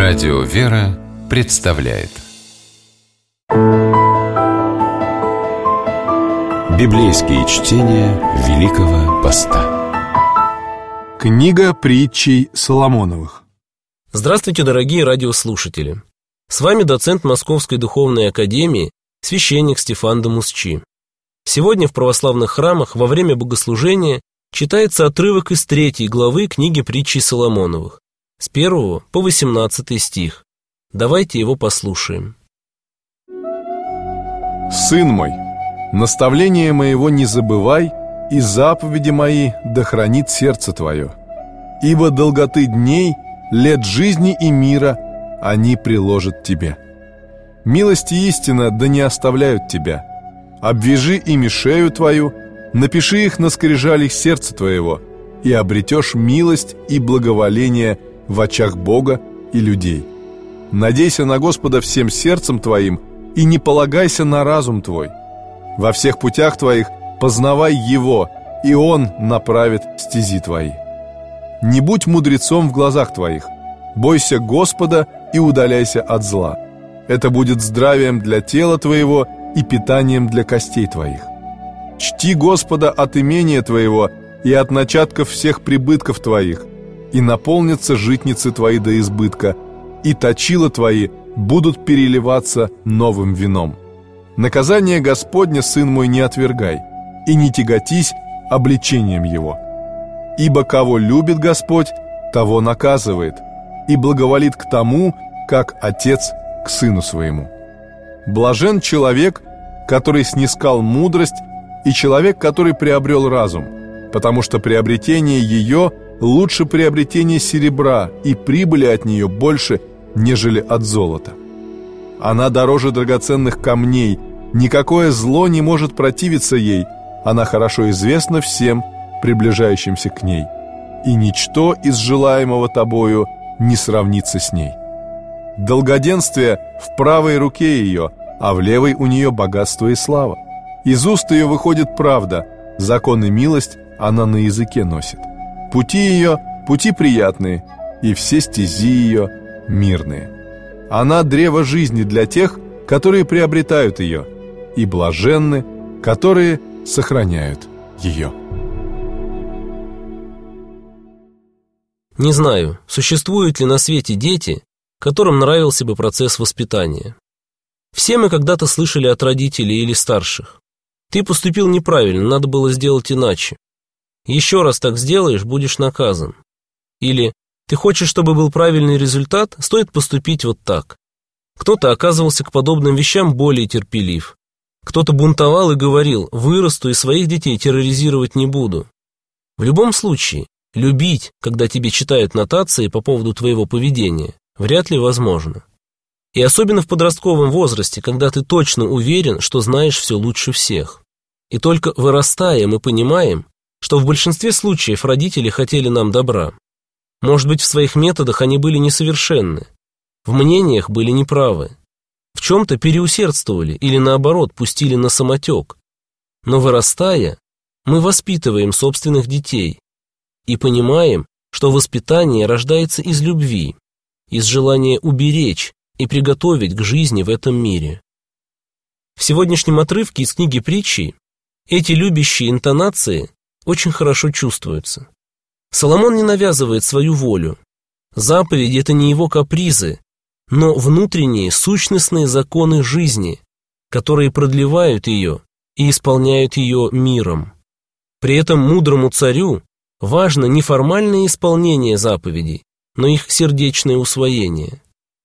Радио «Вера» представляет библейские чтения Великого Поста. Книга притчей Соломоновых. Здравствуйте, дорогие радиослушатели! С вами доцент Московской духовной академии, священник Стефан Дамусчи. Сегодня в православных храмах во время богослужения читается отрывок из 3 главы книги притчей Соломоновых, с 1 по 18 стих. Давайте его послушаем. «Сын мой, наставление моего не забывай, и заповеди мои да хранит сердце твое. Ибо долготы дней, лет жизни и мира они приложат тебе. Милость и истина да не оставляют тебя. Обвяжи ими шею твою, напиши их на скрижалях сердца твоего, и обретешь милость и благоволение в очах Бога и людей. Надейся на Господа всем сердцем твоим и не полагайся на разум твой. Во всех путях твоих познавай Его, и Он направит стези твои. Не будь мудрецом в глазах твоих, бойся Господа и удаляйся от зла. Это будет здравием для тела твоего и питанием для костей твоих. Чти Господа от имения твоего и от начатков всех прибытков твоих, и наполнятся житницы твои до избытка, и точила твои будут переливаться новым вином. Наказание Господне, сын мой, не отвергай, и не тяготись обличением его. Ибо кого любит Господь, того наказывает, и благоволит к тому, как отец к сыну своему. Блажен человек, который снискал мудрость, и человек, который приобрел разум, потому что приобретение ее лучше приобретения серебра, и прибыли от нее больше, нежели от золота. Она дороже драгоценных камней, никакое зло не может противиться ей, она хорошо известна всем, приближающимся к ней, и ничто из желаемого тобою не сравнится с ней. Долгоденствие в правой руке ее, а в левой у нее богатство и слава. Из уст ее выходит правда, закон и милость она на языке носит. Пути ее – пути приятные, и все стези ее мирные. Она – древо жизни для тех, которые приобретают ее, и блаженны, которые сохраняют ее». Не знаю, существуют ли на свете дети, которым нравился бы процесс воспитания. Все мы когда-то слышали от родителей или старших: «Ты поступил неправильно, надо было сделать иначе. Еще раз так сделаешь, будешь наказан». Или «Ты хочешь, чтобы был правильный результат, стоит поступить вот так». Кто-то оказывался к подобным вещам более терпелив. Кто-то бунтовал и говорил: «Вырасту и своих детей терроризировать не буду». В любом случае, любить, когда тебе читают нотации по поводу твоего поведения, вряд ли возможно. И особенно в подростковом возрасте, когда ты точно уверен, что знаешь все лучше всех. И только вырастая, мы понимаем, что в большинстве случаев родители хотели нам добра. Может быть, в своих методах они были несовершенны, в мнениях были неправы, в чем-то переусердствовали или, наоборот, пустили на самотек. Но вырастая, мы воспитываем собственных детей и понимаем, что воспитание рождается из любви, из желания уберечь и приготовить к жизни в этом мире. В сегодняшнем отрывке из книги притчей эти любящие интонации очень хорошо чувствуются. Соломон не навязывает свою волю. Заповеди – это не его капризы, но внутренние сущностные законы жизни, которые продлевают ее и исполняют ее миром. При этом мудрому царю важно не формальное исполнение заповедей, но их сердечное усвоение.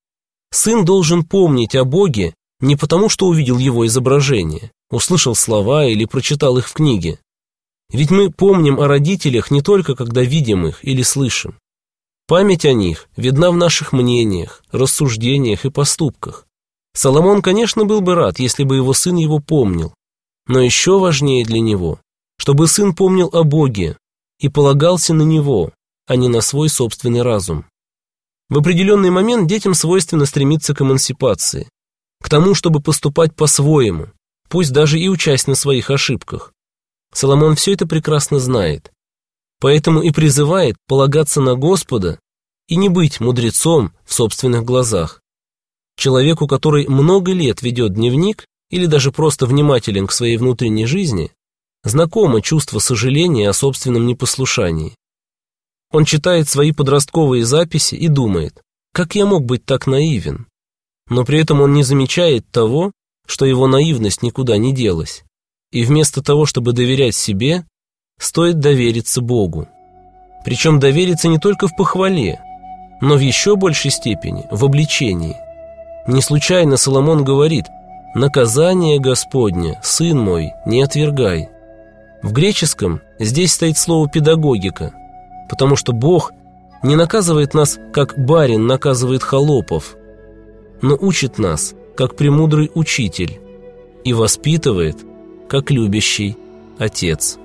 Сын должен помнить о Боге не потому, что увидел его изображение, услышал слова или прочитал их в книге. Ведь мы помним о родителях не только когда видим их или слышим. Память о них видна в наших мнениях, рассуждениях и поступках. Соломон, конечно, был бы рад, если бы его сын его помнил, но еще важнее для него, чтобы сын помнил о Боге и полагался на Него, а не на свой собственный разум. В определенный момент детям свойственно стремиться к эмансипации, к тому, чтобы поступать по-своему, пусть даже и учась на своих ошибках. Соломон все это прекрасно знает, поэтому и призывает полагаться на Господа и не быть мудрецом в собственных глазах. Человеку, который много лет ведет дневник или даже просто внимателен к своей внутренней жизни, знакомо чувство сожаления о собственном непослушании. Он читает свои подростковые записи и думает: как я мог быть так наивен? Но при этом он не замечает того, что его наивность никуда не делась, и вместо того, чтобы доверять себе, стоит довериться Богу. Причем довериться не только в похвале, но в еще большей степени в обличении. Не случайно Соломон говорит: «Наказание Господне, сын мой, не отвергай». В греческом здесь стоит слово «педагогика», потому что Бог не наказывает нас, как барин наказывает холопов, но учит нас, как премудрый учитель, и воспитывает, как любящий отец.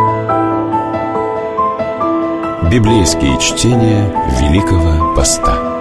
Библейские чтения Великого Поста.